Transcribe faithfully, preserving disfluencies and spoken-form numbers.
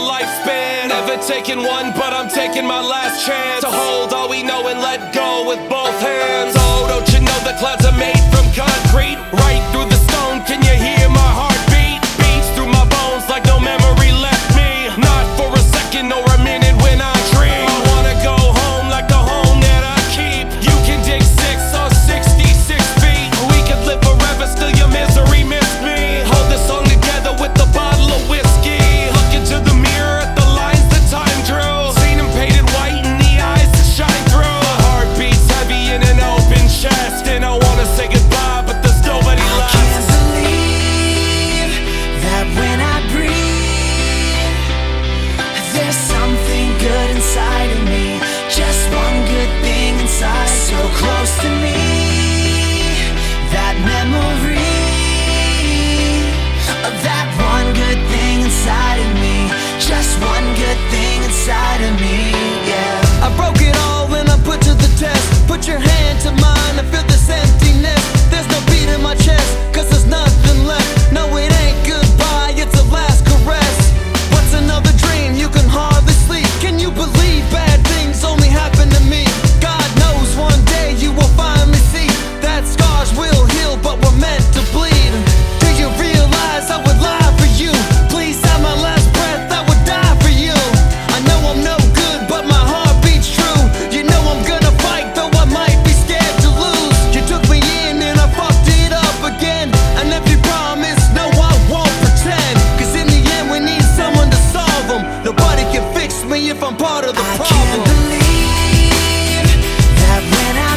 lifespan. Never taking one, but I'm taking my last chance to hold all we know and let go with both hands. Oh, don't you know the clouds are made from concrete? Right through the stone, can you hear my heartbeat? Beats through my bones like no memory left me. Not for a second or a minute when I dream. I wanna go home like the home that I keep. You can dig six or sixty-six feet. We could live forever, still your misery missed me. Hold this song together with a bottle of whiskey. Look into the mirror at the lines that time drew. Seen them painted white in the eyes that shine through. My heart beats heavy in an open chest, and I wanna say goodbye, but there's nobody left. I can't believe that when I breathe, there's something good inside of me. Just one good thing inside, so close to me. That memory of that one good thing inside of me. Just one good thing inside of me, yeah. I broke it all and I put to the test. Put your hand to mine, I feel this emptiness. There's no beat in my chest, cause there's nothing left. No, it ain't goodbye, it's a last caress. What's another dream? You can hardly sleep. Can you believe bad things only happen to me? God knows one day you will finally see that scars will heal, but we're meant to bleed. Do you realize I would lie for you? Please have my last breath, I would die for you. I know I'm no good, but my heart beats true. You know I'm gonna fight, though I might be scared to lose. You took me in and I fucked it up again. And if you promise, no, I won't pretend. Cause in the end we need someone to solve them. Nobody can fix me if I'm part of the I problem. can't believe that when I